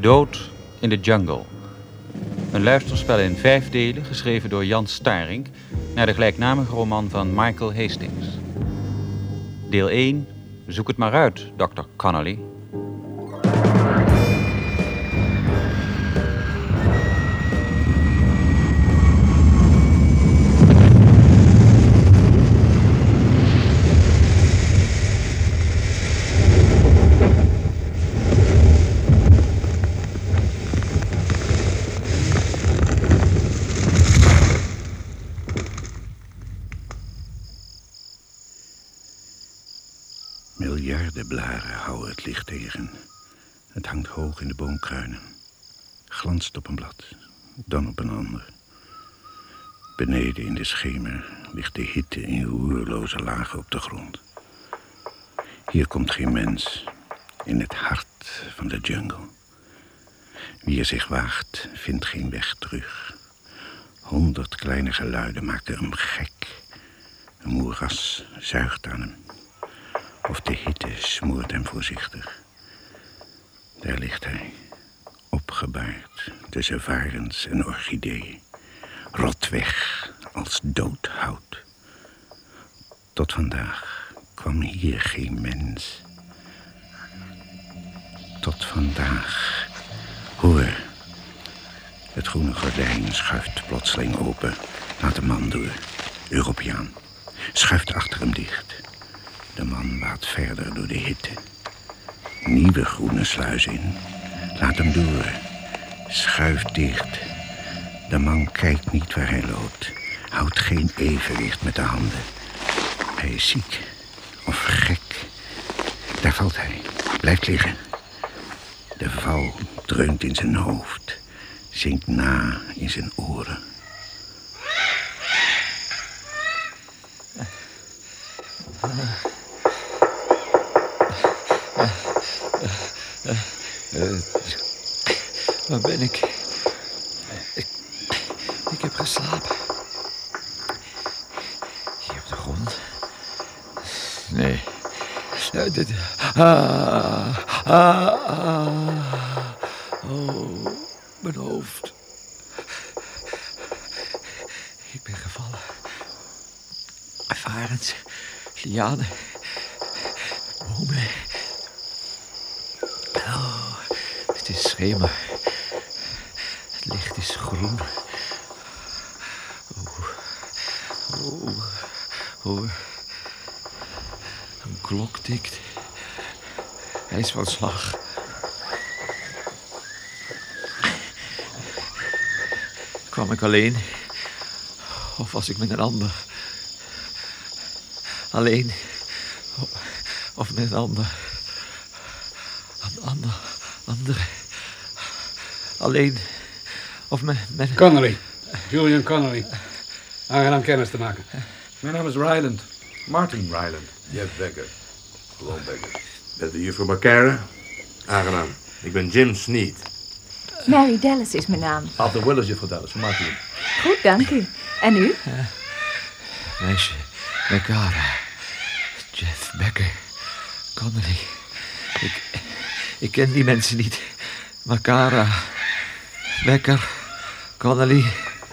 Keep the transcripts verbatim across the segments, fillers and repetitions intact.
Dood in de Jungle. Een luisterspel in vijf delen, geschreven door Jan Starink, naar de gelijknamige roman van Michael Hastings. Deel één, zoek het maar uit, dokter Connolly. Miljarden blaren houden het licht tegen. Het hangt hoog in de boomkruinen. Glanst op een blad, dan op een ander. Beneden in de schemer ligt de hitte in roerloze lagen op de grond. Hier komt geen mens, in het hart van de jungle. Wie er zich waagt, vindt geen weg terug. Honderd kleine geluiden maken hem gek. Een moeras zuigt aan hem. Of de hitte smoort hem voorzichtig. Daar ligt hij, opgebaard tussen varens en orchideeën. Rot weg als dood hout. Tot vandaag kwam hier geen mens. Tot vandaag. Hoor, het groene gordijn schuift plotseling open. Laat de man door, Europeaan. Schuift achter hem dicht. De man waadt verder door de hitte. Nieuwe groene sluis in. Laat hem door. Schuift dicht. De man kijkt niet waar hij loopt. Houdt geen evenwicht met de handen. Hij is ziek. Of gek. Daar valt hij. Blijft liggen. De val dreunt in zijn hoofd. Zinkt na in zijn oren. Uh, waar ben ik? ik? Ik heb geslapen. Hier op de grond. Nee. Uh, dit, ah, ah, ah. Oh, mijn hoofd. Ik ben gevallen. Varens, lianen, bomen. Oh, het is schemer. Het licht is groen. Oh, oh, hoor. Een klok tikt. Hij is van slag. Kwam ik alleen? Of was ik met een ander? Alleen? Of met een ander? Een ander? Andere? Alleen? Of met... met... Connolly. Julian Connolly. Aangenaam kennis te maken. Mijn naam is Ryland. Martin Ryland. Jeff Becker. Gewoon Becker. Met de juffrouw Baccara. Aangenaam. Ik ben Jim Sneed. Mary Dallas is mijn naam. Arthur Willis, juffrouw Dallas. Van Martin. Goed, dank u. En u? Uh, meisje Baccara. Jeff Becker. Connolly. Ik, ik ken die mensen niet. Baccara. Becker. Connolly.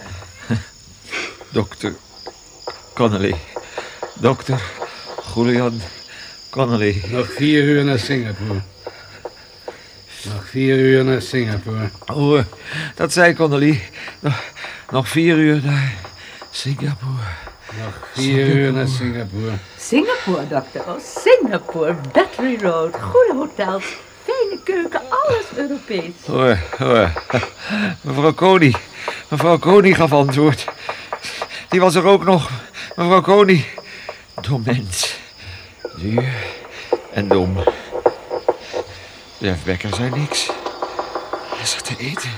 Dokter Connolly. Dokter Julian Connolly. Nog vier uur naar Singapore. Nog vier uur naar Singapore. Oh, dat zei Connolly. Nog, nog vier uur naar Singapore. Nog vier Singapore. uur naar Singapore. Singapore, dokter. Oh, Singapore. Battery Road. Goede hotels. Fijne keuken. Alles Europees. Hoor, hoor. Mevrouw Coney. Mevrouw Coney gaf antwoord. Die was er ook nog. Mevrouw Coney. Dom mens. Duur en dom. Jeff Becker zei niks. Hij zat te eten.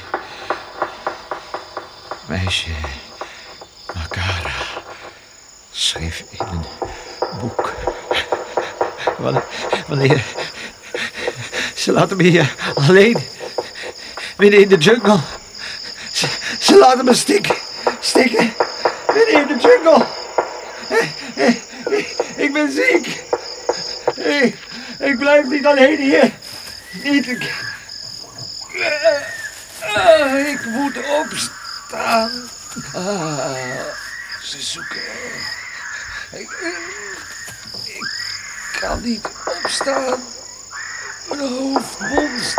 Meisje Baccara schreef in een boek. Wanneer... Ze laten me hier alleen. Midden in de jungle. Ze, ze laten me stikken. Stikken. Midden in de jungle. Ik ben ziek. Ik, ik blijf niet alleen hier. Niet. Uh, ik moet opstaan. Ah, ze zoeken. Ik, ik kan niet opstaan. Mijn hoofd bonst.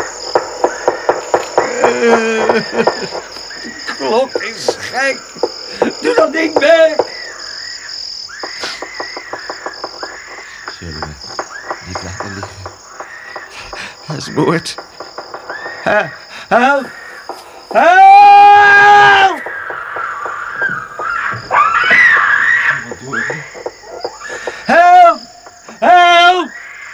Uh, de klok is gek. Doe dat ding weg. Zullen we niet laten liggen? Dat is moord. Help! Help! Help! Help! Help!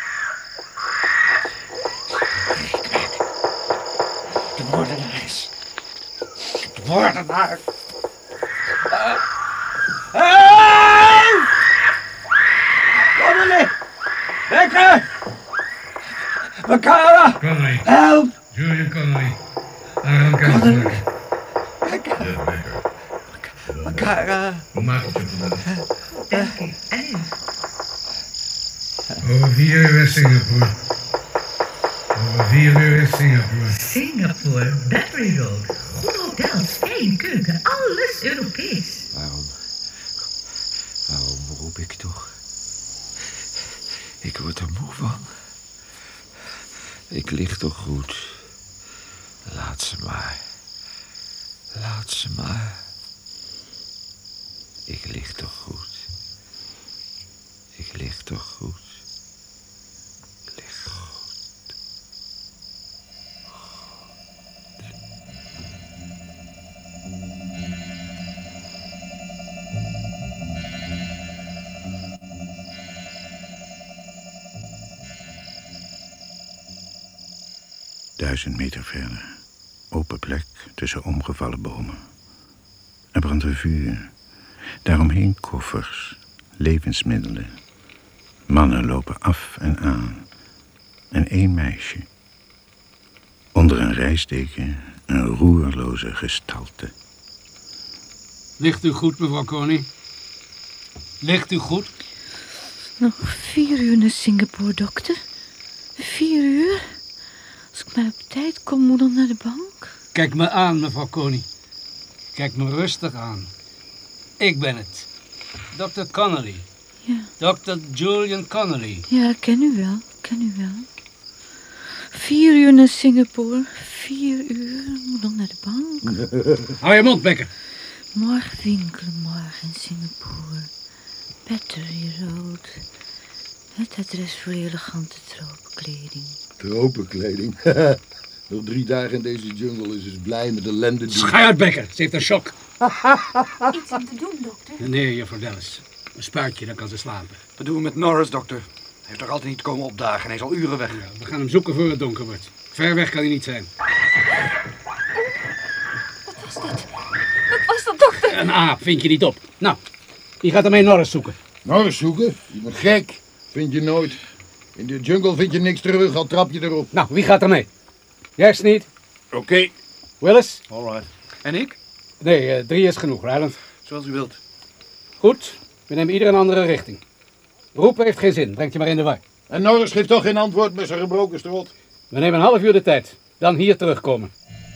De moordenaars. De moordenaars. Help! Connolly! Becker! Makara! Connolly. Help! Julian Connolly. Aaron Kessler. Becker! Ja, Becker. Makara! Hoe maakt het je vandaag? Dank u. En u? Over vier uur in Singapore. Over vier uur in Singapore. Singapore, Battery Road. Goed hotel, fijn keuken, alles Europees. Waarom? Waarom roep ik toch? Ik word er moe van. Ik lig toch goed. Laat ze maar. Laat ze maar. Ik lig toch goed. Ik lig toch goed. Ik lig goed. Duizend meter verder. Open plek tussen omgevallen bomen. Er brandt een vuur. Daaromheen koffers, levensmiddelen. Mannen lopen af en aan. En één meisje. Onder een rijstdeken een roerloze gestalte. Ligt u goed, mevrouw Coney? Ligt u goed? Nog vier uur naar Singapore, dokter. Vier uur? Als ik maar op tijd kom, moet dan naar de bank. Kijk me aan, mevrouw Coney. Kijk me rustig aan. Ik ben het. dokter Connolly. Ja. dokter Julian Connolly. Ja, ik ken u wel. Ik ken u wel. Vier uur naar Singapore. Vier uur. Moet dan naar de bank. Hou je mond, Becker. Morgen winkelen, morgen in Singapore. Battery Road. Het adres voor elegante tropenkleding. Tropenkleding? Nog drie dagen in deze jungle is dus blij met ellende doen. Schij uit, Becker. Ze heeft een shock. Iets om te doen, dokter? Nee, juffrouw Dallas. Een spuitje, dan kan ze slapen. Wat doen we met Norris, dokter? Hij heeft toch altijd niet komen opdagen. Hij is al uren weg. Ja, we gaan hem zoeken voor het donker wordt. Ver weg kan hij niet zijn. Wat was dat? Wat was dat, dokter? Een aap, vind je niet op. Nou, wie gaat ermee Norris zoeken? Norris zoeken? Je bent gek. Vind je nooit. In de jungle vind je niks terug, al trap je erop. Nou, wie gaat er mee? Jij niet? Oké. Okay. Willis? Alright. En ik? Nee, uh, drie is genoeg, Ryland. Zoals u wilt. Goed, we nemen ieder een andere richting. Roepen heeft geen zin, brengt je maar in de war. En Norris geeft toch geen antwoord met zijn gebroken strot. We nemen een half uur de tijd. Dan hier terugkomen.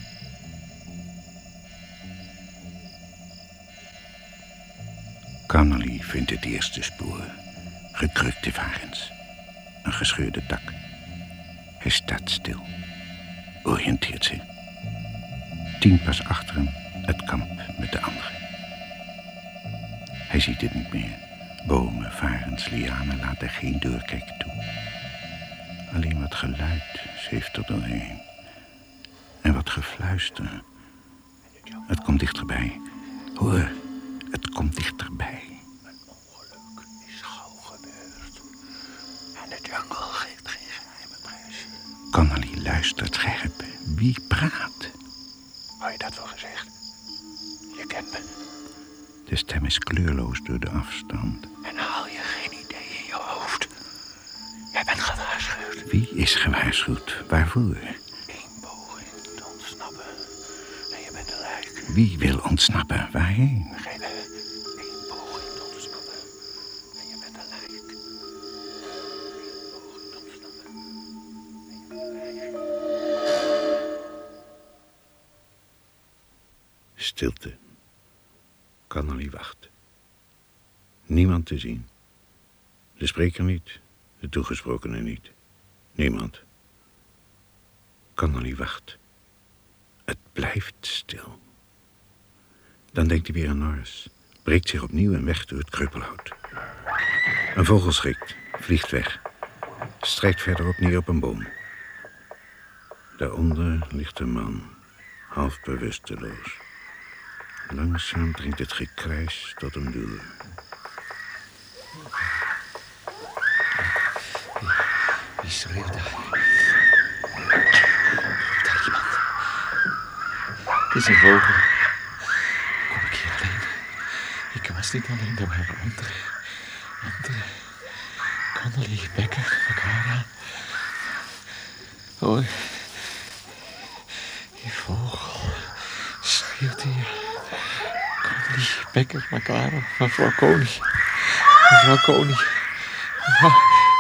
Connolly vindt het eerste spoor. Gekrukte varens. Een gescheurde tak. Hij staat stil. Oriënteert zich. Tien pas achter hem het kamp met de anderen. Hij ziet het niet meer. Bomen, varens, lianen laten geen doorkijk toe. Alleen wat geluid zeeft er doorheen. En wat gefluister. Het komt dichterbij. Hoor, het komt dichterbij. Een ongeluk is gauw gebeurd. En de jungle geeft geen geheime prijs. Connolly luistert scherp. Wie praat? Had je dat wel gezegd? Je kent me. De stem is kleurloos door de afstand. En haal je geen idee in je hoofd. Jij bent gewaarschuwd. Wie is gewaarschuwd? Waarvoor? Eén poging te ontsnappen. En je bent een lijk. Wie wil ontsnappen? Waarheen? Geen één poging te ontsnappen. En je bent een lijk. Eén poging te ontsnappen. En je bent een lijk. Stilte. Connolly wacht. Niemand te zien. De spreker niet, de toegesprokene niet. Niemand. Connolly wacht. Het blijft stil. Dan denkt hij weer aan Norris. Breekt zich opnieuw en weg door het kreupelhout. Een vogel schrikt, vliegt weg. Strijkt verderop neer op een boom. Daaronder ligt een man, half bewusteloos. Langzaam dringt het gekrijs tot hem door. Wie schreeuwt daar? Daar iemand. Het is een vogel. Kom ik hier alleen? Ik was niet alleen, er waren anderen. Anderen. Connolly, Becker, Macara. Hoor. Die vogel schreeuwt hier. Connolly, Becker, Macara, mevrouw Coney. Mevrouw Coney. Mevrouw...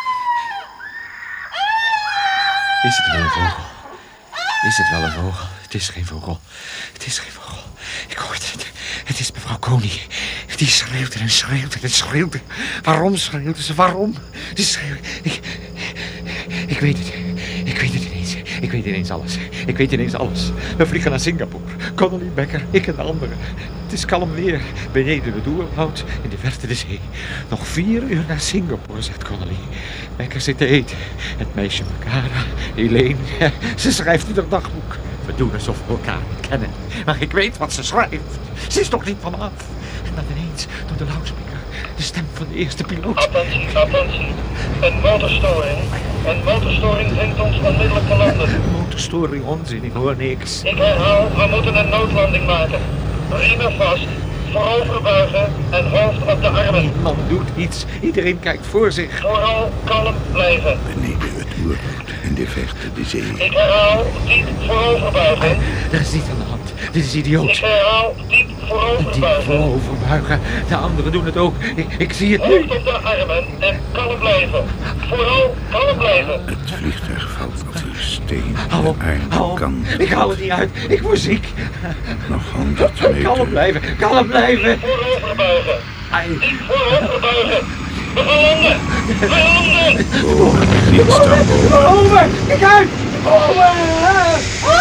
Is het wel een vogel? Is het wel een vogel? Het is geen vogel. Het is geen vogel. Ik hoor het. Het is mevrouw Coney. Die schreeuwt en schreeuwt en schreeuwt. Waarom schreeuwt ze? Waarom? Die schreeuwt. Ik, ik weet het. Ik weet het ineens. Ik weet ineens alles. Ik weet ineens alles. We vliegen naar Singapore. Connolly, Becker, ik en de anderen. Het is kalm weer. Beneden het oerwoud, in de verte de zee. Nog vier uur naar Singapore, zegt Connolly. Becker zit te eten. Het meisje Macara, Helene, ze schrijft in haar dagboek. We doen alsof we elkaar niet kennen. Maar ik weet wat ze schrijft. Ze is toch niet van me af. En dan ineens, door de loudspeaker, de stem van de eerste piloot. Attentie, attentie. Een motorstoring. Een motorstoring dringt ons onmiddellijk te landen. Motorstoring, onzin, ik hoor niks. Ik herhaal, we moeten een noodlanding maken. Riemen vast, vooroverbuigen en hoofd op de armen. Niemand doet iets. Iedereen kijkt voor zich. Vooral kalm blijven. Beneden het oerwoud, in de verte de zee. Ik herhaal, diep vooroverbuigen. Er is niet aan de hand. Dit is idioot. Ik herhaal, diep vooroverbuigen. Diep vooroverbuigen. De anderen doen het ook. Ik, ik zie het nu. Hoofd op de armen en kalm blijven. Vooral kalm blijven. Het vliegtuig valt als een steen. Hou op, hou op. Kan. Ik hou het niet uit. Ik word ziek. Nog honderd meter. Kalm blijven, kalm blijven. Vooroverbuigen. Ai. Diep vooroverbuigen. We gaan landen. We gaan landen. Oh, niet staan boven. Over, kijk uit. Over.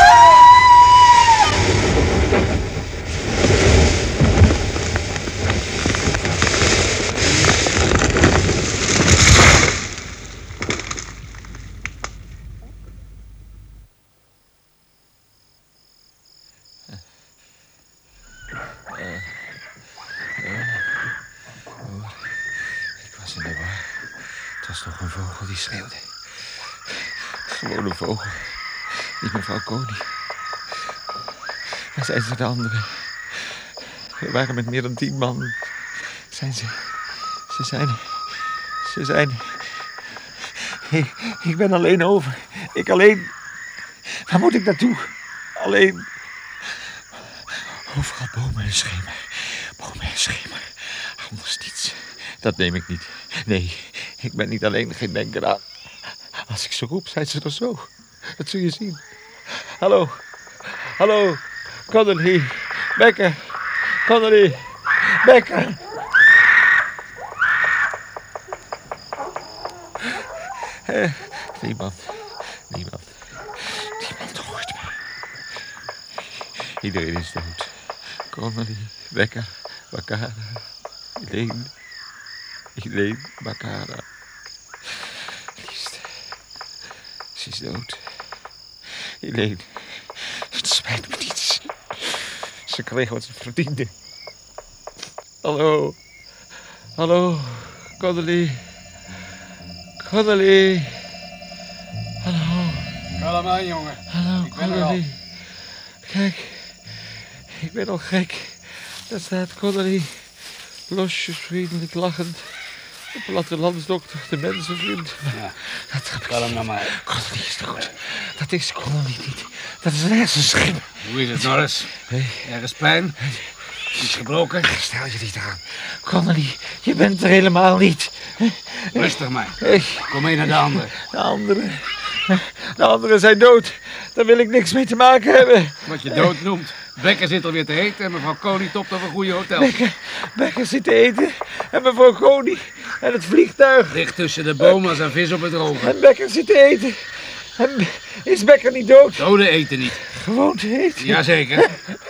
Een vogel die schreeuwde. Gewoon een vogel. Niet mevrouw Coney. Waar zijn ze de anderen? We waren met meer dan tien man. Zijn ze... Ze zijn... Ze zijn... Ik, ik ben alleen over. Ik alleen... Waar moet ik naartoe? Alleen... Overal bomen en schemer. Bomen en schemer. Anders niets. Dat neem ik niet. Nee, ik ben niet alleen, geen denk eraan. Als ik ze roep, zijn ze er zo. Dat zul je zien. Hallo. Hallo. Connolly. Becker. Connolly. Becker. Eh, niemand. Niemand. Niemand hoort me. Iedereen is dood. Connolly. Becker. Macara. Helene. Helene Macara. Liefste. Ze is dood. Helene. Het spijt me niets. Ze kreeg wat ze verdiende. Hallo. Hallo. Connolly. Connolly. Hallo. Kalm aan, jongen. Hallo, Ik ben er al. Connolly. Kijk. Ik ben al gek. Daar staat Connolly. Losjes, vriendelijk, lachend. De plattelandsdokter, de mensenvriend. Ja. Dat heb ik. Kalm nou maar. Connolly is dood. Dat is Connolly niet. Dat is een hersenschim. Hoe is het, Norris? Hey. Ergens pijn? Iets gebroken? Stel je niet aan. Connolly, je bent er helemaal niet. Rustig maar. Hey. Kom mee naar de ander. De anderen. De anderen zijn dood. Daar wil ik niks mee te maken hebben. Wat je dood noemt. Becker zit alweer te eten en mevrouw Koning topt op een goede hotel. Becker, Becker zit te eten. En mevrouw Koning. En het vliegtuig. Ligt tussen de bomen als een vis op het droge. En Becker zit te eten. En is Becker niet dood? Doden eten niet. Gewoon te eten. Jazeker.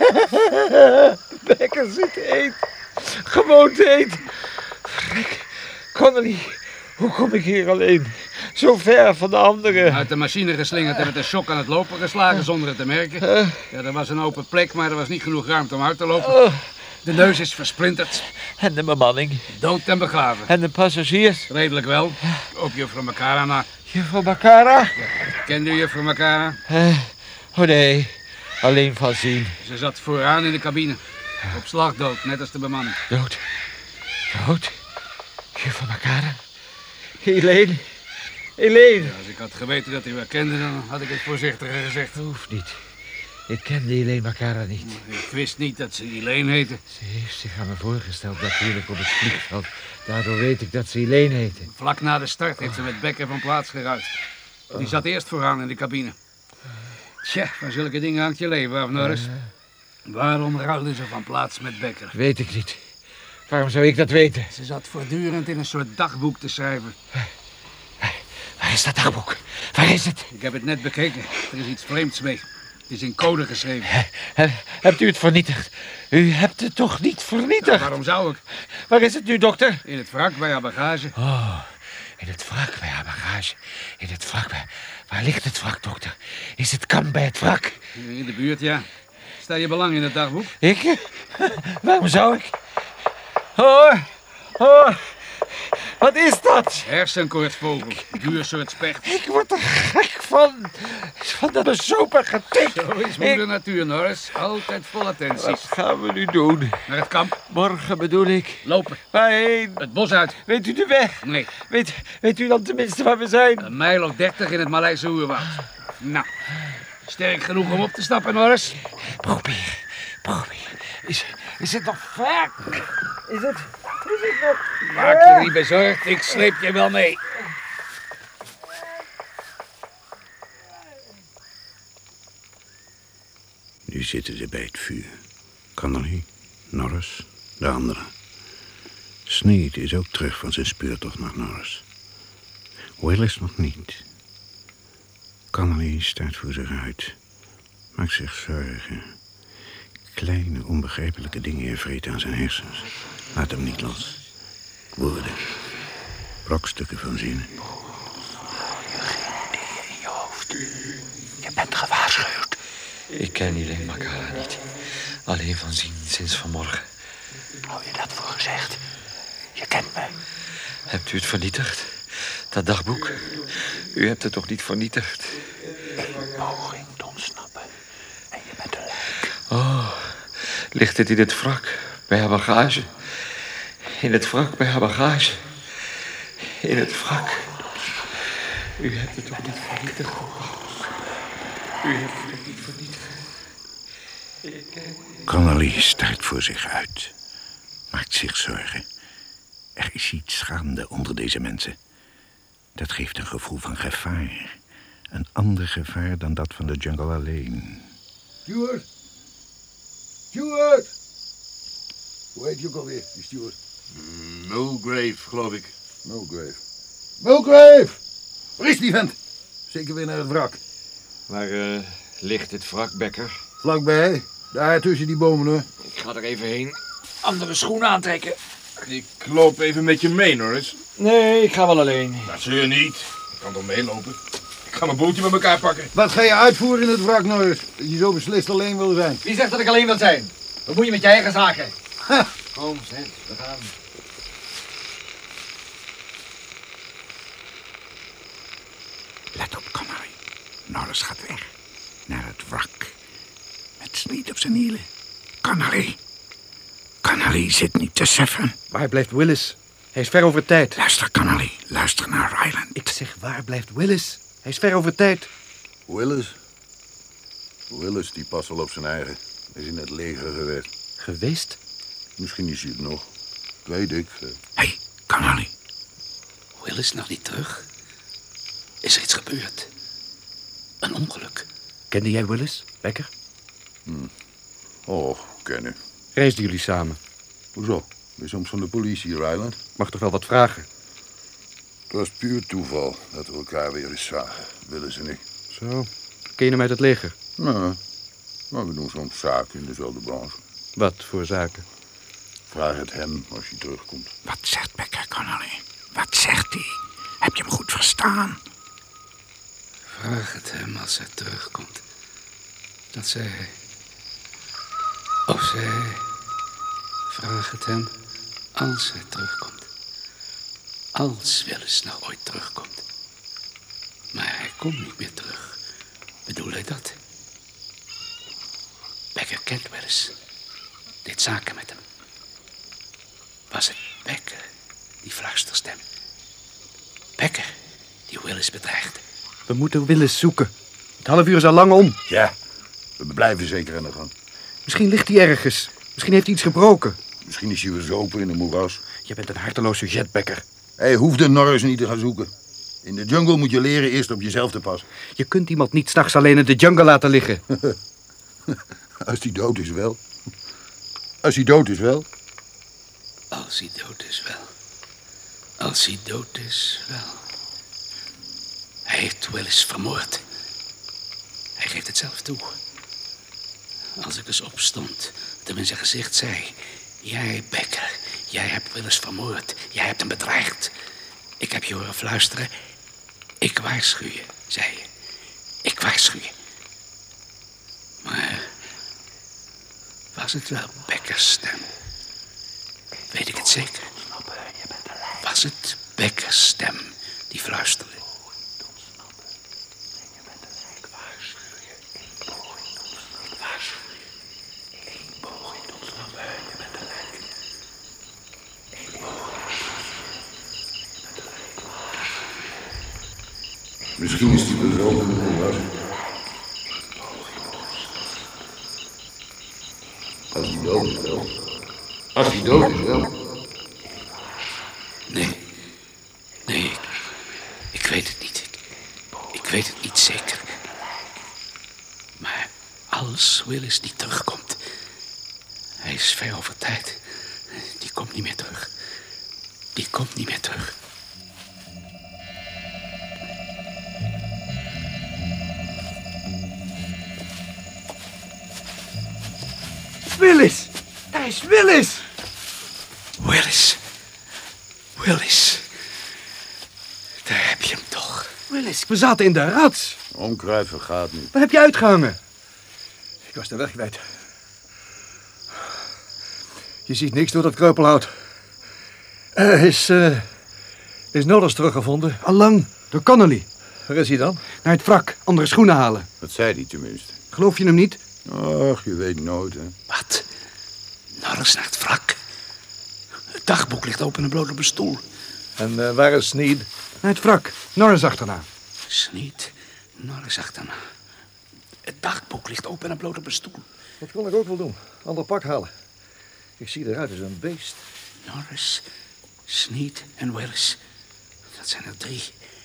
Becker zit te eten. Gewoon te eten. Gek. Connolly, hoe kom ik hier alleen? Zo ver van de anderen. Uit de machine geslingerd en met een shock aan het lopen geslagen zonder het te merken. Ja, er was een open plek, maar er was niet genoeg ruimte om uit te lopen. De neus is versplinterd. En de bemanning. Dood en begraven. En de passagiers. Redelijk wel. Ook juffrouw Makara na. Juffrouw Makara? Ja, kende u juffrouw Makara? Uh, oh nee, alleen van zien. Ze zat vooraan in de cabine. Op slag dood, net als de bemanning. Dood? Dood? Juffrouw Makara? Helene? Helene? Ja, als ik had geweten dat u haar kende, dan had ik het voorzichtiger gezegd. Dat hoeft niet. Ik kende Helene Makara niet. Ik wist niet dat ze Helene heette. Ze heeft zich aan me voorgesteld natuurlijk op het vliegveld. Daardoor weet ik dat ze Helene heette. Vlak na de start heeft ze met Becker van plaats geruid. Die zat eerst vooraan in de cabine. Tja, van zulke dingen hangt je leven af, Norris. Waarom ruilde ze van plaats met Becker? Weet ik niet. Waarom zou ik dat weten? Ze zat voortdurend in een soort dagboek te schrijven. Waar is dat dagboek? Waar is het? Ik heb het net bekeken. Er is iets vreemds mee. Het is in code geschreven. He, hebt u het vernietigd? U hebt het toch niet vernietigd? Nou, waarom zou ik? Waar is het nu, dokter? In het wrak bij haar bagage. Oh, in het wrak bij haar bagage. In het wrak bij... Waar ligt het wrak, dokter? Is het kamp bij het wrak? In de buurt, ja. Stel je belang in het dagboek? Ik? Waarom zou ik? Hoor, hoor. Wat is dat? Hersenkoortsvogel. Duur soort specht. Ik word er gek van. Van dat bezopen getik. Zo is moeder natuur, Norris. Altijd vol attentie. Wat gaan we nu doen? Naar het kamp. Morgen bedoel ik. Lopen. Waarheen? Het bos uit. Weet u de weg? Nee. Weet, weet u dan tenminste waar we zijn? Een mijl of dertig in het Maleise oerwoud. Nou, sterk genoeg om op te stappen, Norris? Probeer, probeer. Is, is het nog ver? Is het... Is het nog... Maak je niet bezorgd, ik sleep je wel mee. Nu zitten ze bij het vuur. Connolly, Norris, de anderen. Sneed is ook terug van zijn speurtocht naar Norris. Willis nog niet. Connolly staat voor zich uit. Maakt zich zorgen. Kleine, onbegrijpelijke dingen vreten aan zijn hersens. Laat hem niet los. Woorden. Brokstukken van zinnen. Je geen ideeën in je hoofd. Je bent gewaarschuwd. Ik ken Helene Makara niet. Alleen van zien sinds vanmorgen. Hou je dat voor gezegd? Je kent me. Hebt u het vernietigd? Dat dagboek? U hebt het toch niet vernietigd? Eén poging te ontsnappen. En je bent een lijk. Oh, ligt het in het wrak bij haar bagage? In het wrak bij haar bagage? In het wrak. U hebt het toch niet vernietigd? U hebt het toch niet vernietigd? Connolly staart voor zich uit. Maakt zich zorgen. Er is iets gaande onder deze mensen. Dat geeft een gevoel van gevaar. Een ander gevaar dan dat van de jungle alleen. Stuart! Stuart! Hoe heet je ook alweer, die Stuart? Mm, Mulgrave, geloof ik. Mulgrave. Mulgrave! Waar is die vent? Zeker weer naar het wrak. Waar uh, ligt het wrak, Becker? Vlakbij. Daar tussen die bomen, hoor. Ik ga er even heen. Andere schoenen aantrekken. Ik loop even met je mee, Norris. Nee, ik ga wel alleen. Dat zul je niet. Ik kan toch meelopen. Ik ga mijn boeltje met elkaar pakken. Wat ga je uitvoeren in het wrak, Norris? Dat je zo beslist alleen wil zijn. Wie zegt dat ik alleen wil zijn? Wat moet je met je eigen zaken? Ha. Kom, Seth, we gaan. Let op, Connolly. Norris gaat weg. Naar het wrak. Met Sneed op zijn hielen. Connolly. Connolly zit niet te suffen. Waar blijft Willis? Hij is ver over tijd. Luister, Connolly. Luister naar Ryland. Ik zeg, waar blijft Willis? Hij is ver over tijd. Willis? Willis, die past wel op zijn eigen. Is in het leger geweest. Geweest? Misschien is hij het nog. Weet ik. Hé, hey, Connolly. Willis nog niet terug? Is er iets gebeurd? Een ongeluk? Kende jij Willis, Becker? Hm. Och, kennen. Reisden jullie samen? Hoezo? Ben je soms van de politie, Ryland? Mag toch wel wat vragen? Het was puur toeval dat we elkaar weer eens zagen. Willen ze niet. Zo. Ken je hem uit het leger? Nee, maar we doen soms zaken in dezelfde branche. Wat voor zaken? Vraag het hem als hij terugkomt. Wat zegt Becker, Connolly? Wat zegt hij? Heb je hem goed verstaan? Vraag het hem als hij terugkomt. Dat zei hij. Of zei hij... Vraag het hem als hij terugkomt. Als Willis nou ooit terugkomt. Maar hij komt niet meer terug. Bedoel hij dat? Becker kent Willis. Deed zaken met hem. Was het Becker, die fluisterstem? Becker, die Willis bedreigde. We moeten Willis zoeken. Het half uur is al lang om. Ja, we blijven zeker aan de gang. Misschien ligt hij ergens. Misschien heeft hij iets gebroken. Misschien is hij weer zopen in een moeras. Je bent een harteloze jet, Becker. Hij hoeft de Norris niet te gaan zoeken. In de jungle moet je leren eerst op jezelf te passen. Je kunt iemand niet 's nachts alleen in de jungle laten liggen. Als hij dood is wel. Als hij dood is wel. Als hij dood is wel. Als hij dood is wel. Hij heeft Willis vermoord. Hij geeft het zelf toe. Als ik eens opstond, hem in zijn gezicht zei... Jij, Becker, jij hebt Willis vermoord. Jij hebt hem bedreigd. Ik heb je horen fluisteren. Ik waarschuw je, zei je. Ik waarschuw je. Maar... was het wel Beckers stem? Weet ik het zeker? Was het Beckers stem die fluisterde? Misschien is hij bezopen in de moeras. Als hij dood is wel. Als hij dood is wel. Nee. Nee, ik, ik weet het niet. Ik, ik weet het niet zeker. Maar als Willis niet terugkomt... Hij is ver over tijd. Die komt niet meer terug. Die komt niet meer terug. Willis! Daar is Willis! Willis. Willis. Daar heb je hem toch. Willis, we zaten in de rats. Onkruid vergaat niet. Waar heb je uitgehangen? Ik was de weg kwijt. Je ziet niks door dat kreupelhout. Uh, is, uh, is Norris teruggevonden? Allang, door Connolly. Waar is hij dan? Naar het wrak, andere schoenen halen. Dat zei hij tenminste. Geloof je hem niet? Ach, je weet nooit, hè. Wat? Norris naar het wrak. Het dagboek ligt open en bloot op een stoel. En uh, waar is Sneed? Naar het wrak, Norris achterna. Sneed, Norris achterna. Het dagboek ligt open en bloot op een stoel. Dat kon ik ook wel doen. Ander pak halen. Ik zie eruit als een beest. Norris, Sneed en Willis. Dat zijn er drie.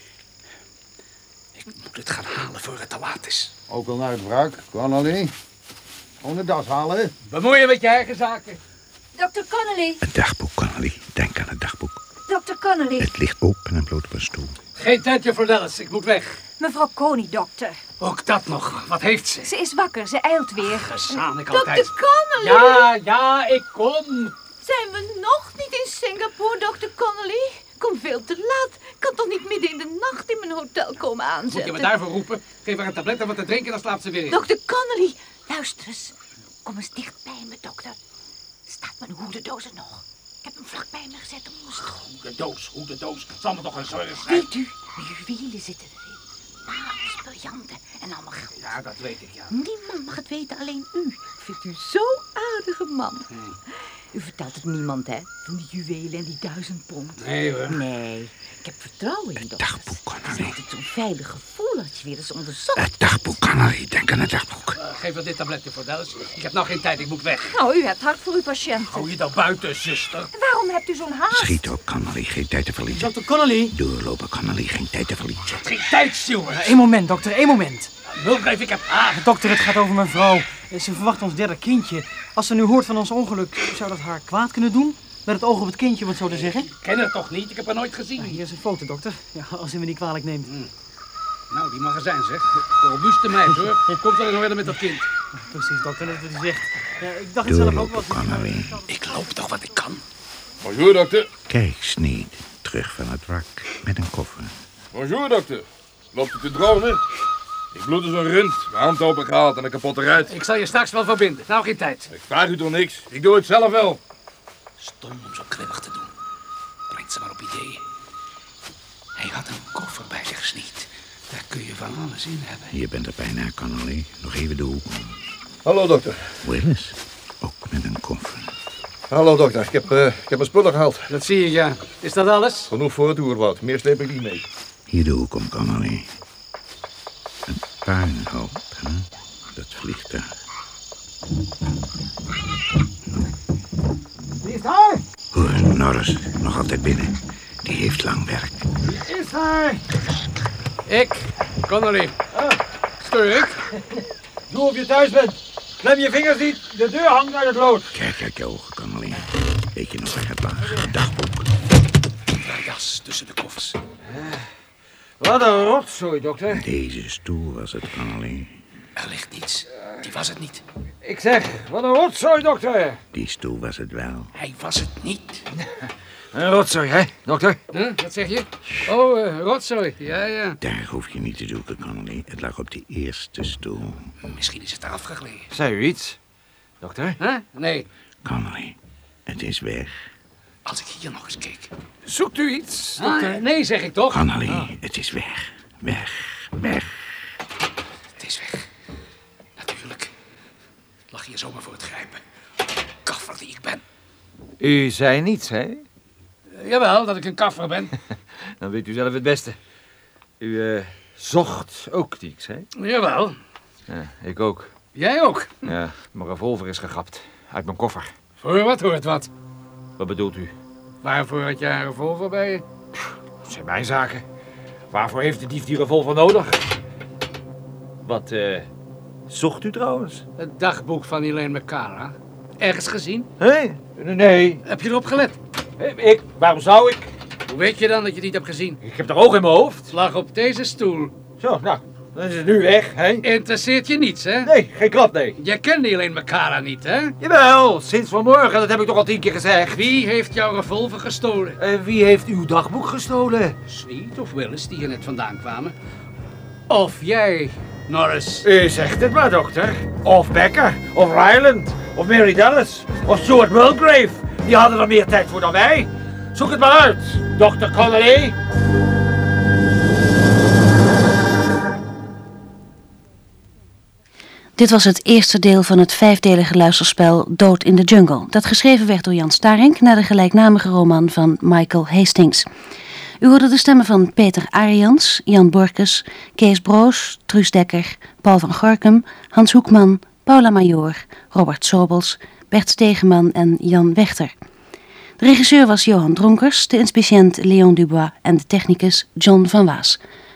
Ik moet het gaan halen voor het te laat is. Ook al naar het wrak, Connolly. Gewoon de das halen. Bemoeien met je eigen zaken. dokter Connolly, Een dagboek, Connolly. Denk aan het dagboek. dokter Connolly. Het ligt open en bloot op een stoel. Geen tijdje voor Dallas, ik moet weg. Mevrouw Coney, dokter. Ook dat nog. Wat heeft ze? Ze is wakker, ze eilt weer. Gezaan ik dokter altijd. Connolly! Ja, ja, ik kom. Zijn we nog niet in Singapore, dokter Connolly? Kom veel te laat. Ik kan toch niet midden in de nacht in mijn hotel komen aanzetten? Moet je me daarvoor roepen? Geef haar een tablet en wat te drinken, dan slaapt ze weer in. dokter Connolly, luister eens. Kom eens dicht bij me, dokter. Staat mijn hoedendoos er nog? Ik heb hem vlak bij me gezet om ons te... Goede doos, goede doos. Zal me toch een zorg zijn? Weet u, juwelen zitten erin. Parels, briljanten en allemaal geld. Ja, dat weet ik, ja. Niemand mag het weten, alleen u. Ik vind u zo'n aardige man. Hmm. U vertelt het niemand, hè? Van die juwelen en die duizend pond. Nee, hoor. Nee, ik heb vertrouwen in dokter. Dagboek, Het is Connolly. altijd zo'n veilig gevoel als je weer eens onderzocht. Het dagboek, Connolly. Denk aan het dagboek. Uh, geef wel dit tabletje voor Dallas. Ik heb nou geen tijd, ik moet weg. Nou, u hebt hart voor uw patiënten. Hou je dan buiten, zuster. Waarom hebt u zo'n haast? Schiet op, Connolly. Geen tijd te verliezen. dokter Connolly. Doorlopen, Connolly. Geen tijd te verliezen. Geen tijd, Stuart. Eén moment, dokter, één moment. Mulgrave, ik heb haar. Dokter, het gaat over mijn vrouw. Ze verwacht ons derde kindje. Als ze nu hoort van ons ongeluk, zou dat haar kwaad kunnen doen? Met het oog op het kindje, om het zo te zeggen? Ik ken haar toch niet? Ik heb haar nooit gezien. Hier is een foto, dokter. Ja, als u me niet kwalijk neemt. Mm. Nou, die mag er zijn, zeg. De robuuste meid, hoor. Hoe komt dat nog verder met dat kind? Precies, dokter, net wat u zegt. Ja, ik dacht het zelf ook wel. Ik loop toch wat ik kan. Bonjour, dokter. Kijk, Sneed, terug van het wrak met een koffer. Bonjour, dokter. Loopt u te dromen? Ik bloed als een rund, mijn hand opengehaald en een kapotte ruit. Ik zal je straks wel verbinden. Nou, geen tijd. Ik vraag u toch niks? Ik doe het zelf wel. Stom om zo kribbig te doen. Brengt ze maar op ideeën. Hij had een koffer bij zich, Sneed. Daar kun je van alles in hebben. Je bent er bijna, Connolly. Nog even de hoek. Hallo, dokter. Willis, ook met een koffer. Hallo, dokter. Ik heb, uh, ik heb mijn spullen gehaald. Dat zie ik, ja. Is dat alles? Genoeg voor het oerwoud. Meer sleep ik niet mee. Hier de hoek om, Connolly. Een puinhoop, hè? Dat vliegtuig. Wie is daar? Hoor, Norris, nog altijd binnen. Die heeft lang werk. Wie is daar? Ik, Connolly. Oh. Steur ik? Doe of je thuis bent. Klem je vingers niet. De deur hangt uit het lood. Kijk uit je ogen, Connolly. Weet je nog waar het lag? Dagboek. Haar jas tussen de koffers. Wat een rotzooi, dokter. Deze stoel was het, Connolly. Er ligt niets. Die was het niet. Ik zeg, wat een rotzooi, dokter. Die stoel was het wel. Hij was het niet. Een rotzooi, hè, dokter? Huh? Wat zeg je? Oh, uh, rotzooi. Ja, ja. Daar hoef je niet te zoeken, Connolly. Het lag op de eerste stoel. Misschien is het eraf gegleden. Zei u iets, dokter? Huh? Nee. Connolly, het is weg. Als ik hier nog eens keek. Zoekt u iets, Ah, dokter? nee, zeg ik toch? Connolly, Ah. het is weg. Weg. Weg. Het is weg. Natuurlijk. Het lag hier zomaar voor het grijpen. Kaffer die ik ben. U zei niets, hè? Uh, jawel, dat ik een kaffer ben. Dan weet u zelf het beste. U uh, zocht ook niets, hè? Jawel. Ja, ik ook. Jij ook? Ja, mijn revolver is gegapt. Uit mijn koffer. Voor wat hoort wat? Wat bedoelt u? Waarvoor had jij een revolver bij je? Dat zijn mijn zaken. Waarvoor heeft de dief die revolver nodig? Wat, eh... zocht u trouwens? Het dagboek van Elaine McCara. Ergens gezien? Hé? Nee. Heb je erop gelet? Ik? Waarom zou ik? Hoe weet je dan dat je het niet hebt gezien? Ik heb er oog in mijn hoofd. Het lag op deze stoel. Zo, nou, dan is het nu weg, hè? Interesseert je niets, hè? Nee, geen klap, nee. Je kende Elaine McCara niet, hè? Jawel, sinds vanmorgen, dat heb ik toch al tien keer gezegd. Wie heeft jouw revolver gestolen? En wie heeft uw dagboek gestolen? Sneed of Willis, die hier net vandaan kwamen. Of jij, Norris. U zegt het maar, dokter. Of Becker, of Ryland, of Mary Dallas, of Stuart Mulgrave. Die hadden er meer tijd voor dan wij. Zoek het maar uit, dokter Connolly. Dit was het eerste deel van het vijfdelige luisterspel Dood in de Jungle, dat geschreven werd door Jan Starink naar de gelijknamige roman van Michael Hastings. U hoorde de stemmen van Peter Arians, Jan Borkes, Kees Broos, Truus Dekker, Paul van Gorkum, Hans Hoekman, Paula Major, Robert Sobels, Bert Stegeman en Jan Wechter. De regisseur was Johan Dronkers, de inspiciënt Leon Dubois en de technicus John van Waas.